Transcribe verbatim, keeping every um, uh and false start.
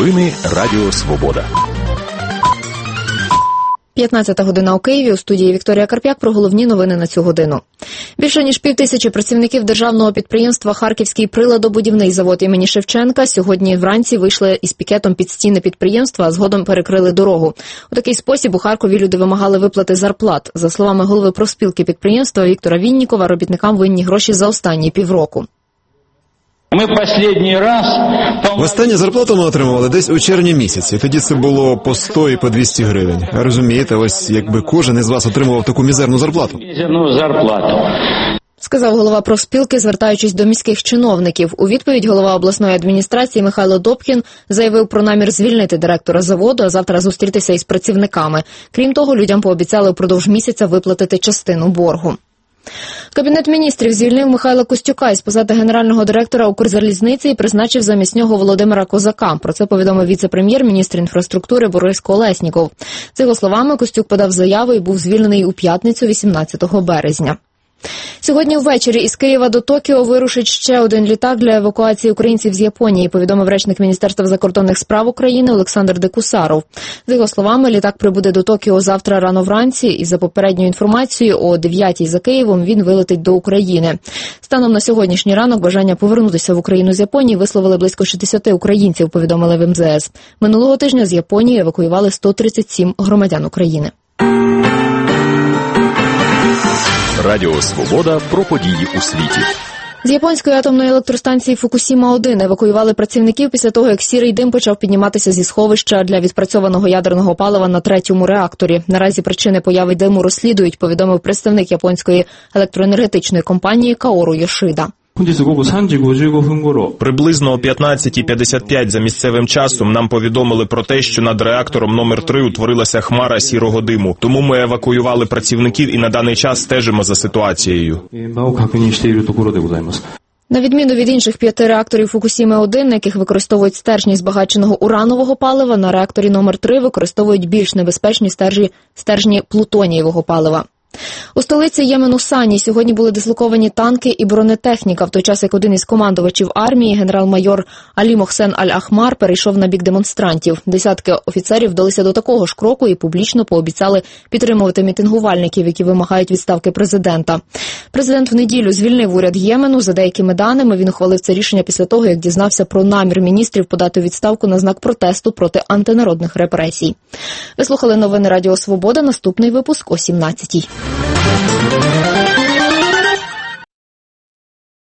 Новини Радіо Свобода. п'ятнадцята година у Києві. У студії Вікторія Карп'як про головні новини на цю годину. Більше ніж півтисячі працівників державного підприємства «Харківський приладобудівний завод імені Шевченка» сьогодні вранці вийшли із пікетом під стіни підприємства, а згодом перекрили дорогу. У такий спосіб у Харкові люди вимагали виплати зарплат. За словами голови профспілки підприємства Віктора Віннікова, робітникам винні гроші за останні півроку. Ми останній раз... Востаннє зарплату ми отримували десь у червні місяці. Тоді це було по сто і по двісті гривень. Розумієте, ось якби кожен із вас отримував таку мізерну зарплату. Мізерну зарплату. Сказав голова профспілки, звертаючись до міських чиновників. У відповідь голова обласної адміністрації Михайло Добкін заявив про намір звільнити директора заводу, а завтра зустрітися із працівниками. Крім того, людям пообіцяли впродовж місяця виплатити частину боргу. Кабінет міністрів звільнив Михайла Костюка із посади генерального директора Укрзалізниці і призначив замість нього Володимира Козака. Про це повідомив віце-прем'єр, міністр інфраструктури Борис Колесніков. За його словами, Костюк подав заяву і був звільнений у п'ятницю, вісімнадцятого березня. Сьогодні ввечері із Києва до Токіо вирушить ще один літак для евакуації українців з Японії, повідомив речник Міністерства закордонних справ України Олександр Декусаров. За його словами, літак прибуде до Токіо завтра рано вранці і за попередньою інформацією о дев'ятій за Києвом він вилетить до України. Станом на сьогоднішній ранок бажання повернутися в Україну з Японії висловили близько шістдесят українців, повідомили в ем зет ес. Минулого тижня з Японії евакуювали сто тридцять сім громадян України. Радіо Свобода про події у світі. З японської атомної електростанції Фукусіма один евакуювали працівників після того, як сірий дим почав підніматися зі сховища для відпрацьованого ядерного палива на третьому реакторі. Наразі причини появи диму розслідують, повідомив представник японської електроенергетичної компанії Каору Йошида. Приблизно о п'ятнадцятій п'ятдесят п'ять за місцевим часом нам повідомили про те, що над реактором номер три утворилася хмара сірого диму. Тому ми евакуювали працівників і на даний час стежимо за ситуацією. На відміну від інших п'яти реакторів Фукусіми один, на яких використовують стержні збагаченого уранового палива, на реакторі номер три використовують більш небезпечні стержні, стержні плутонієвого палива. У столиці Ємену Сані сьогодні були дислоковані танки і бронетехніка, в той час як один із командувачів армії, генерал-майор Алі Мохсен Аль-Ахмар, перейшов на бік демонстрантів. Десятки офіцерів вдалися до такого ж кроку і публічно пообіцяли підтримувати мітингувальників, які вимагають відставки президента. Президент в неділю звільнив уряд Ємену. За деякими даними, він ухвалив це рішення після того, як дізнався про намір міністрів подати відставку на знак протесту проти антинародних репресій. Ви слухали новини Радіо Свобода. Наступний випуск о сімнадцятій.